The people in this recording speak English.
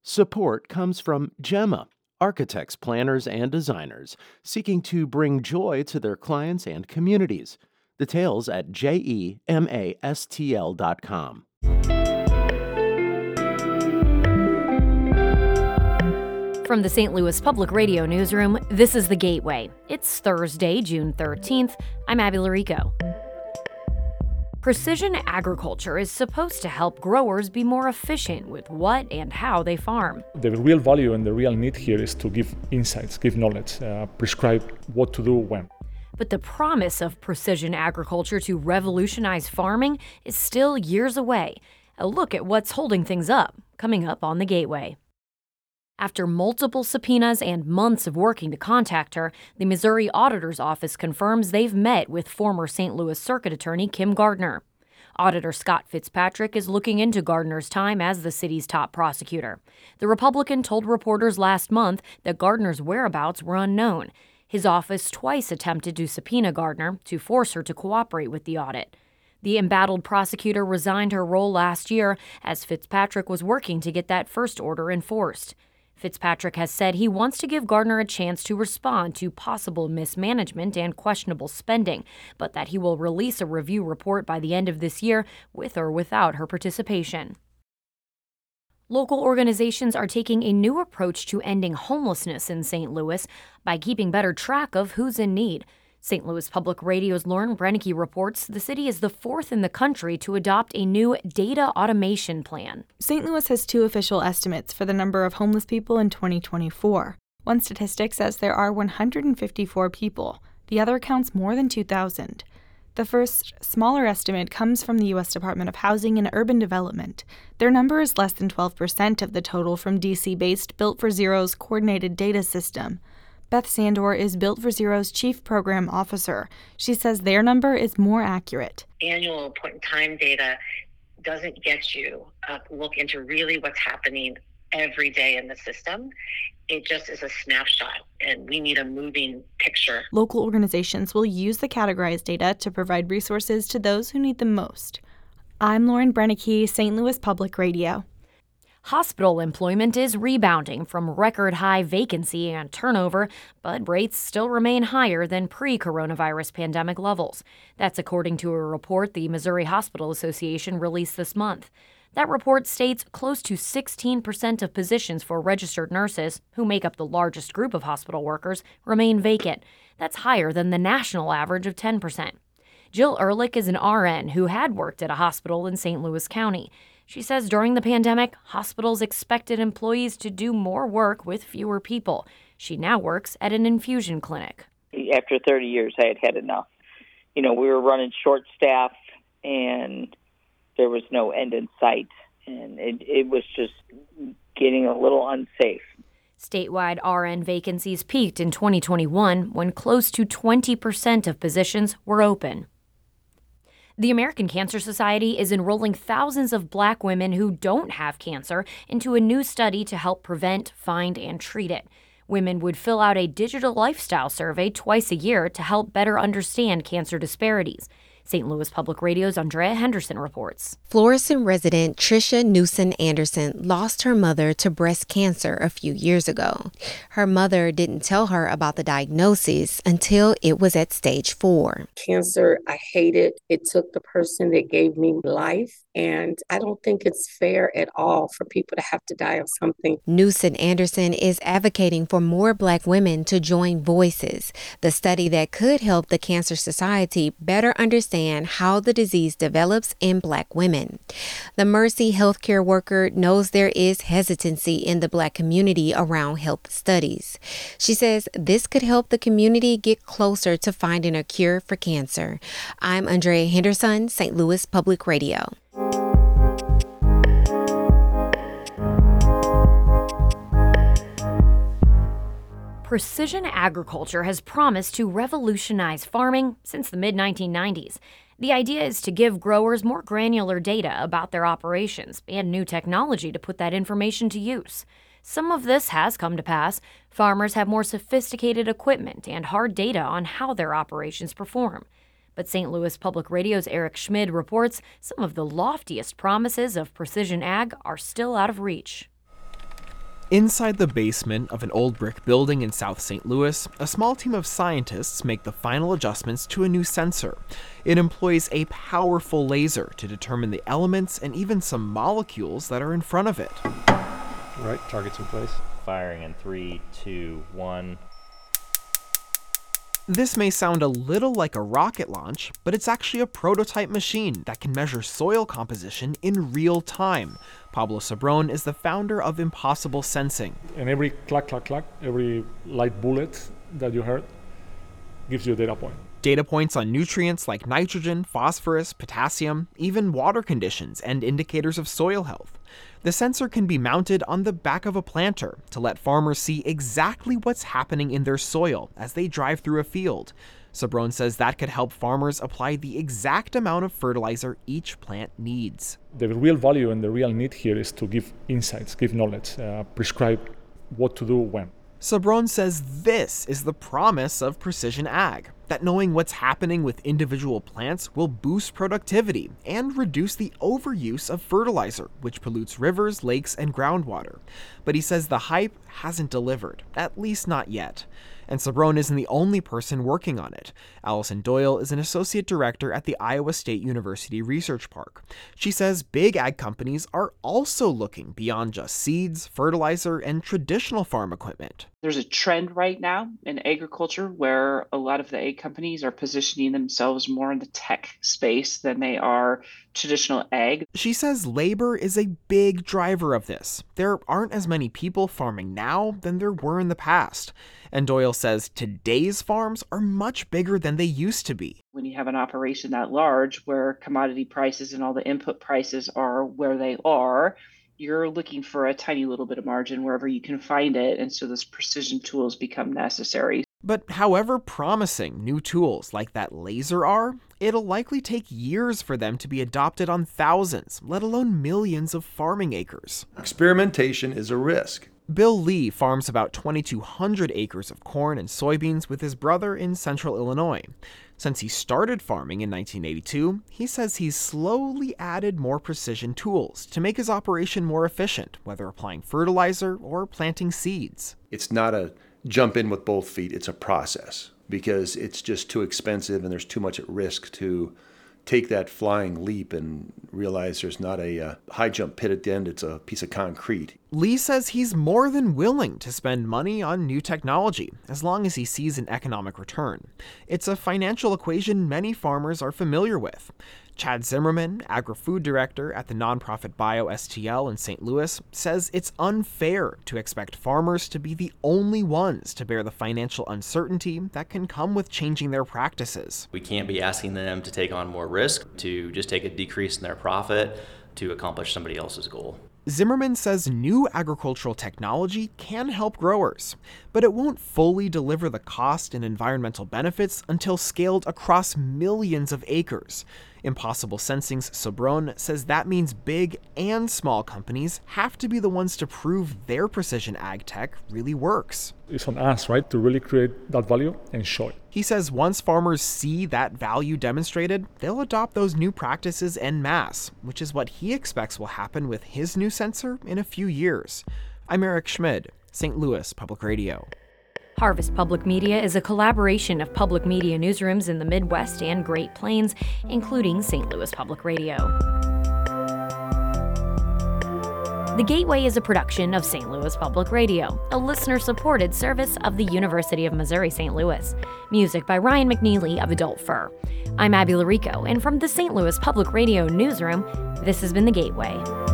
Support comes from Gemma, architects, planners, and designers seeking to bring joy to their clients and communities. Details at gemastl.com. From the St. Louis Public Radio newsroom, this is The Gateway. It's Thursday, June 13th. I'm Abby Larico. Precision agriculture is supposed to help growers be more efficient with what and how they farm. The real value and the real need here is to give insights, give knowledge, prescribe what to do when. But the promise of precision agriculture to revolutionize farming is still years away. A look at what's holding things up, coming up on The Gateway. After multiple subpoenas and months of working to contact her, the Missouri Auditor's Office confirms they've met with former St. Louis Circuit Attorney Kim Gardner. Auditor Scott Fitzpatrick is looking into Gardner's time as the city's top prosecutor. The Republican told reporters last month that Gardner's whereabouts were unknown. His office twice attempted to subpoena Gardner to force her to cooperate with the audit. The embattled prosecutor resigned her role last year as Fitzpatrick was working to get that first order enforced. Fitzpatrick has said he wants to give Gardner a chance to respond to possible mismanagement and questionable spending, but that he will release a review report by the end of this year with or without her participation. Local organizations are taking a new approach to ending homelessness in St. Louis by keeping better track of who's in need. St. Louis Public Radio's Lauren Brennicky reports the city is the fourth in the country to adopt a new data automation plan. St. Louis has two official estimates for the number of homeless people in 2024. One statistic says there are 154 people. The other counts more than 2,000. The first, smaller estimate comes from the U.S. Department of Housing and Urban Development. Their number is less than 12% of the total from D.C.-based Built for Zero's coordinated data system. Beth Sandor is Built for Zero's chief program officer. She says their number is more accurate. Annual point-in-time data doesn't get you a look into really what's happening every day in the system. It just is a snapshot, and we need a moving picture. Local organizations will use the categorized data to provide resources to those who need them most. I'm Lauren Brennicky, St. Louis Public Radio. Hospital employment is rebounding from record-high vacancy and turnover, but rates still remain higher than pre-coronavirus pandemic levels. That's according to a report the Missouri Hospital Association released this month. That report states close to 16% of positions for registered nurses, who make up the largest group of hospital workers, remain vacant. That's higher than the national average of 10%. Jill Ehrlich is an RN who had worked at a hospital in St. Louis County. She says during the pandemic, hospitals expected employees to do more work with fewer people. She now works at an infusion clinic. After 30 years, I had had enough. We were running short staff, and there was no end in sight, and it was just getting a little unsafe. Statewide RN vacancies peaked in 2021 when close to 20% of positions were open. The American Cancer Society is enrolling thousands of Black women who don't have cancer into a new study to help prevent, find, and treat it. Women would fill out a digital lifestyle survey twice a year to help better understand cancer disparities. St. Louis Public Radio's Andrea Henderson reports. Florissant resident Tricia Newson Anderson lost her mother to breast cancer a few years ago. Her mother didn't tell her about the diagnosis until it was at stage 4. Cancer, I hate it. It took the person that gave me life, and I don't think it's fair at all for people to have to die of something. Newson Anderson is advocating for more Black women to join Voices, the study that could help the Cancer Society better understand how the disease develops in Black women. The Mercy healthcare worker knows there is hesitancy in the Black community around health studies. She says this could help the community get closer to finding a cure for cancer. I'm Andrea Henderson, St. Louis Public Radio. Precision agriculture has promised to revolutionize farming since the mid-1990s. The idea is to give growers more granular data about their operations and new technology to put that information to use. Some of this has come to pass. Farmers have more sophisticated equipment and hard data on how their operations perform. But St. Louis Public Radio's Eric Schmid reports some of the loftiest promises of precision ag are still out of reach. Inside the basement of an old brick building in South St. Louis, a small team of scientists make the final adjustments to a new sensor. It employs a powerful laser to determine the elements and even some molecules that are in front of it. All right, target's in place. Firing in 3, 2, 1. This may sound a little like a rocket launch, but it's actually a prototype machine that can measure soil composition in real time. Pablo Sobron is the founder of Impossible Sensing. And every clack, clack, clack, every light bullet that you heard gives you a data point. Data points on nutrients like nitrogen, phosphorus, potassium, even water conditions and indicators of soil health. The sensor can be mounted on the back of a planter to let farmers see exactly what's happening in their soil as they drive through a field. Sobron says that could help farmers apply the exact amount of fertilizer each plant needs. The real value and the real need here is to give insights, give knowledge, prescribe what to do when. Sobron says this is the promise of precision ag, that knowing what's happening with individual plants will boost productivity and reduce the overuse of fertilizer, which pollutes rivers, lakes, and groundwater. But he says the hype hasn't delivered, at least not yet. And Sobron isn't the only person working on it. Allison Doyle is an associate director at the Iowa State University Research Park. She says big ag companies are also looking beyond just seeds, fertilizer, and traditional farm equipment. There's a trend right now in agriculture where a lot of the ag companies are positioning themselves more in the tech space than they are traditional ag. She says labor is a big driver of this. There aren't as many people farming now than there were in the past. And Doyle says today's farms are much bigger than they used to be. When you have an operation that large where commodity prices and all the input prices are where they are, you're looking for a tiny little bit of margin wherever you can find it, and so those precision tools become necessary. But however promising new tools like that laser are, it'll likely take years for them to be adopted on thousands, let alone millions of farming acres. Experimentation is a risk. Bill Lee farms about 2,200 acres of corn and soybeans with his brother in central Illinois. Since he started farming in 1982, he says he's slowly added more precision tools to make his operation more efficient, whether applying fertilizer or planting seeds. It's not a jump in with both feet, it's a process, because it's just too expensive and there's too much at risk to take that flying leap and realize there's not a high jump pit at the end, it's a piece of concrete. Lee says he's more than willing to spend money on new technology, as long as he sees an economic return. It's a financial equation many farmers are familiar with. Chad Zimmerman, agri-food director at the nonprofit BioSTL in St. Louis, says it's unfair to expect farmers to be the only ones to bear the financial uncertainty that can come with changing their practices. We can't be asking them to take on more risk, to just take a decrease in their profit to accomplish somebody else's goal. Zimmerman says new agricultural technology can help growers, but it won't fully deliver the cost and environmental benefits until scaled across millions of acres. Impossible Sensing's Sobron says that means big and small companies have to be the ones to prove their precision ag tech really works. It's on us, right, to really create that value and show it. He says once farmers see that value demonstrated, they'll adopt those new practices en masse, which is what he expects will happen with his new sensor in a few years. I'm Eric Schmid, St. Louis Public Radio. Harvest Public Media is a collaboration of public media newsrooms in the Midwest and Great Plains, including St. Louis Public Radio. The Gateway is a production of St. Louis Public Radio, a listener-supported service of the University of Missouri St. Louis. Music by Ryan McNeely of Adult Fur. I'm Abby Larico, and from the St. Louis Public Radio newsroom, this has been The Gateway.